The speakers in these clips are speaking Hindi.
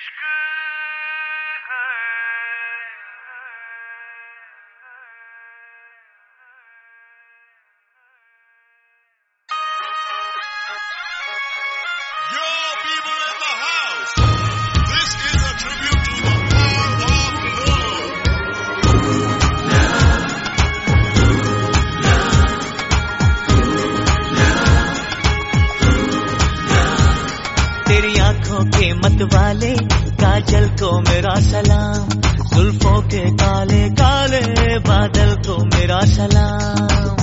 के मतवाले काजल को मेरा सलाम, जुल्फों के काले काले बादल को मेरा सलाम।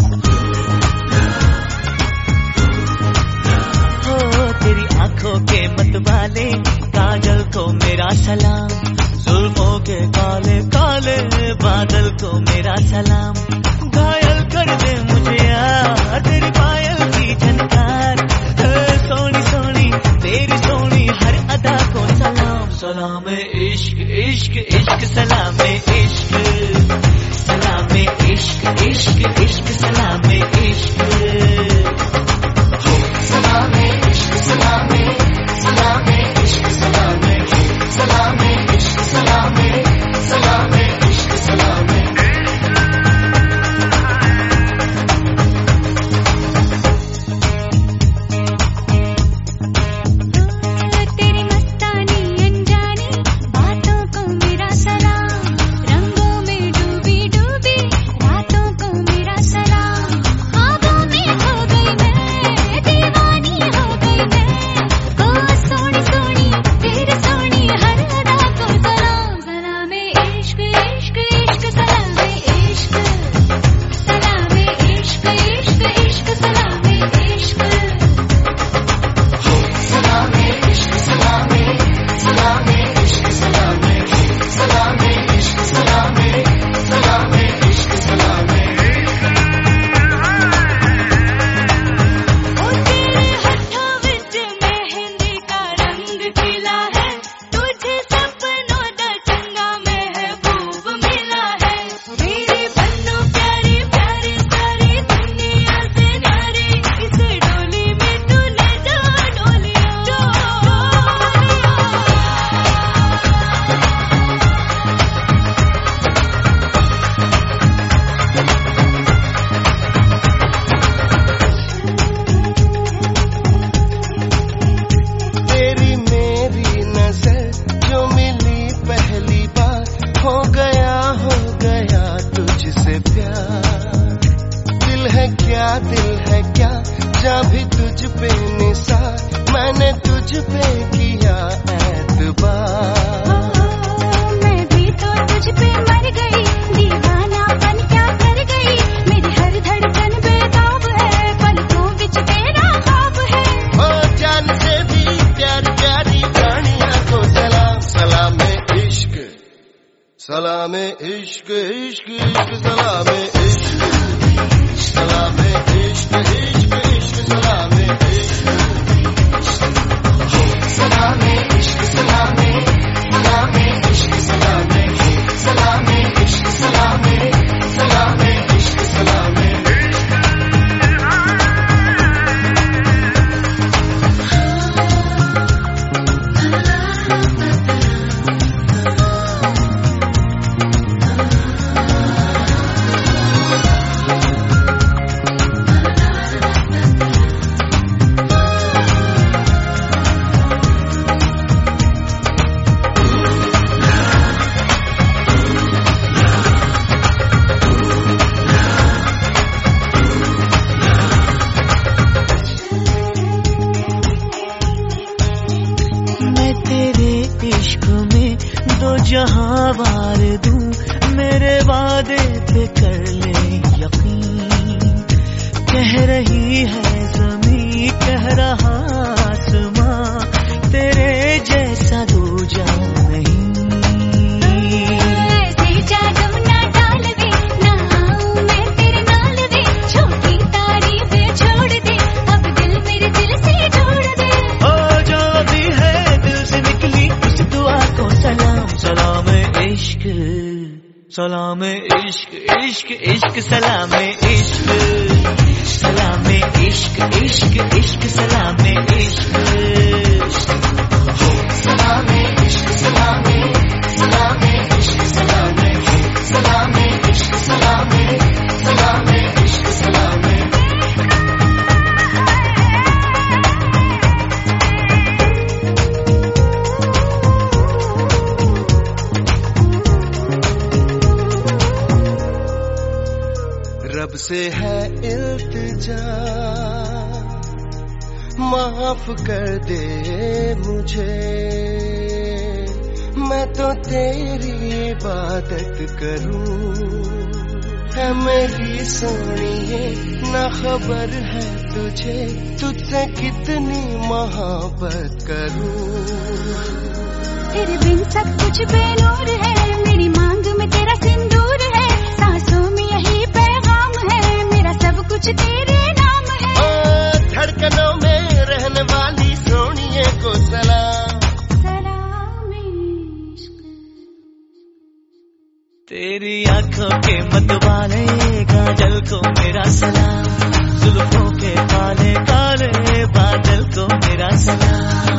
हो तेरी आंखों के मतवाले काजल को मेरा सलाम, जुल्फों के काले काले बादल को मेरा सलाम। घायल कर दे मुझे यार तेरी पायल की झनकार, सोनी सोनी तेरी सोनी हर अदा को सलाम। सलाम इश्क इश्क इश्क सलाम इश्क, सलाम इश्क इश्क इश्क सलाम इश्क, सलाम इश्क सलाम सलाम इश्क सलाम, सलाम इश्क सलाम सलाम इश्क सलाम। दिल है क्या जहाँ भी तुझ पे निसार, मैंने तुझ पे किया एतबार। मैं भी तो तुझ पे मर गई, दीवाना बन क्या कर गई, मेरी हर धड़कन बेताब है, पलकों बिच तेरा ख्वाब है। ओ जान से भी प्यार प्यारी प्राणियां को सलाम, सलाम इश्क, सलाम इश्क इश्क इश्क सलाम इश्क, सलाम इश्क इश्क इश्क सलाम इश्क, सलाम इश्क सलाम सलाम इश्क सलाम, सलाम इश्क सलाम सलाम इश्क सलाम। जहाँ वार दूं मेरे वादे पे कर ले यकीन, कह रही है ज़मीं कह रहा आसमां, तेरे जैसा दूजा नहीं। ऐसे जादू ना डाल दे, ना आऊं मैं तेरे नाल दे, छोटी तारीफें छोड़ दे, अब दिल मेरे दिल से जोड़ दे। ओ जो भी है दिल से निकली उस दुआ को सलाम, सलाम इश्क, सलाम इश्क इश्क इश्क सलाम इश्क, सलाम इश्क इश्क इश्क सलाम इश्क, सलाम इश्क से है इल्तिजा, माफ कर दे मुझे, मैं तो तेरी इबादत करूं। है मेरी सोनिए ना खबर है तुझे, तुझसे कितनी मोहब्बत करूं। तेरे बिन सब कुछ बेनूर है, मेरी मांग में तेरा सिंदूर है, सांसों में यही पैगाम है, मेरा सब कुछ तेरे नाम है। ओ धड़कनों में रहने वाली सोनिए को सलाम, सलाम इश्क। तेरी आंखों के मतवाले काजल को मेरा सलाम, जुल्फों के काले काले बादल को मेरा सलाम।